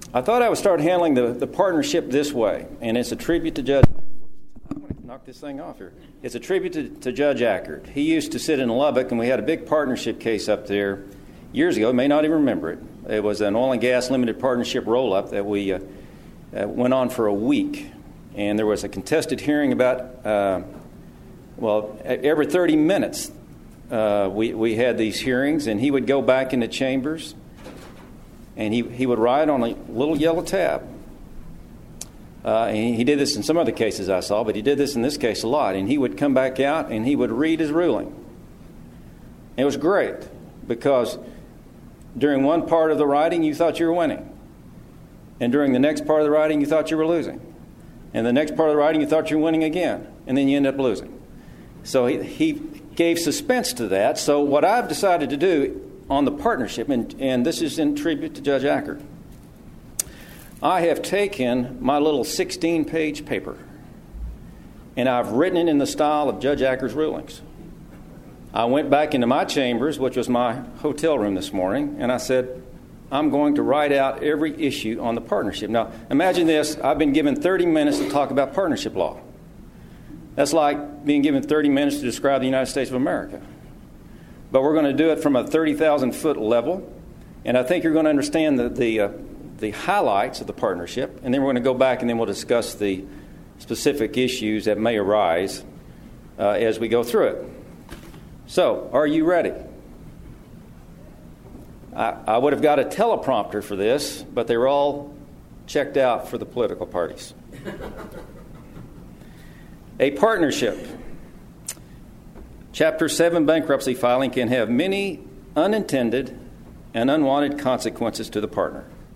I thought I would start handling the partnership this way, and it's a tribute to Judge. I'm going to knock this thing off here. It's a tribute to Judge Ackert. He used to sit in Lubbock, and we had a big partnership case up there years ago. You may not even remember it. It was an oil and gas limited partnership roll-up that we went on for a week, and there was a contested hearing about, every 30 minutes we had these hearings, and he would go back into chambers, and he would write on a little yellow tab. And he did this in some other cases I saw, but he did this in this case a lot. And he would come back out and he would read his ruling. It was great because during one part of the writing you thought you were winning. And during the next part of the writing you thought you were losing. And the next part of the writing you thought you were winning again. And then you end up losing. So he gave suspense to that. So what I've decided to do on the partnership, and this is in tribute to Judge Ackert, I have taken my little 16-page paper and I've written it in the style of Judge Ackert's rulings. I went back into my chambers, which was my hotel room this morning, and I said, I'm going to write out every issue on the partnership. Now, imagine this. I've been given 30 minutes to talk about partnership law. That's like being given 30 minutes to describe the United States of America. But we're going to do it from a 30,000-foot level, and I think you're going to understand the highlights of the partnership, and then we're going to go back and then we'll discuss the specific issues that may arise as we go through it. So, are you ready? I would have got a teleprompter for this, but they were all checked out for the political parties. A partnership. Chapter 7 bankruptcy filing can have many unintended and unwanted consequences to the partner.